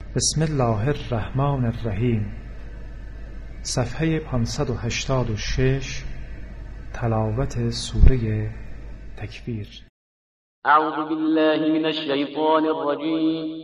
بسم الله الرحمن الرحیم. صفحه 586. تلاوت سوره تکویر. اعوذ بالله من الشیطان الرجیم.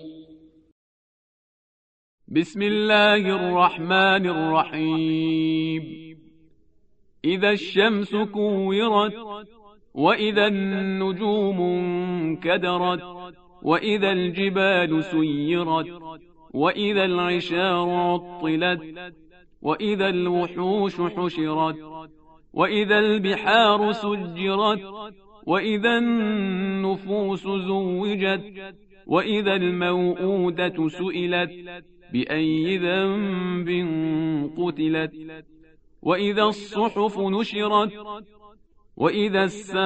بسم الله الرحمن الرحیم. اذا الشمس كورت واذا النجوم انكدرت واذا الجبال سيرت واذا العشار عطلت واذا الوحوش حشرت واذا البحار سجرت واذا النفوس زوجت واذا الموءودة سئلت بأي ذنب قتلت واذا الصحف نشرت واذا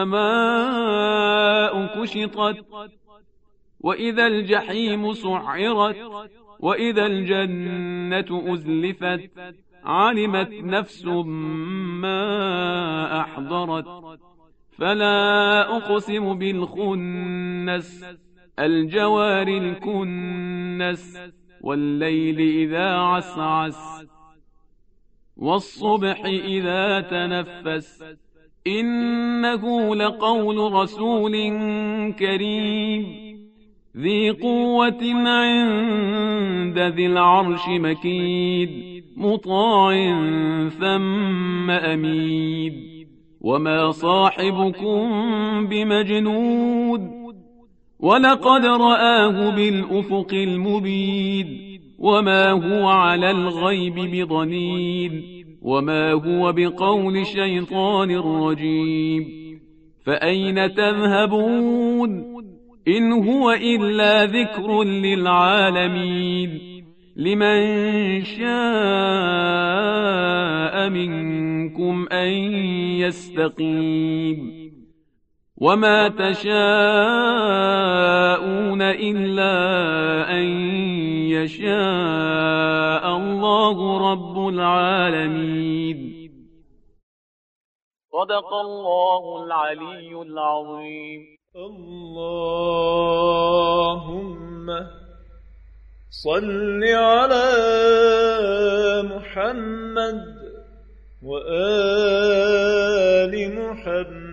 السماء كشطت واذا الجحيم سعرت واذا الجنة أزلفت علمت نفس ما أحضرت فلا أقسم بالخنس الجوار الكنس والليل إذا عسعس والصبح إذا تنفس إنه لقول رسول كريم ذي قوة عند ذي العرش مكيد مطاع ثم أميد وما صاحبكم بمجنود ولقد رآه بالأفق المبين وما هو على الغيب بضنين وما هو بقول شيطان رجيم فأين تذهبون إن هو إلا ذكر للعالمين لمن شاء منكم أن يستقيم وما تشاءون إلا أن يشاء الله رب العالمين. صدق الله العلي العظيم. اللهم صل على محمد وآل محمد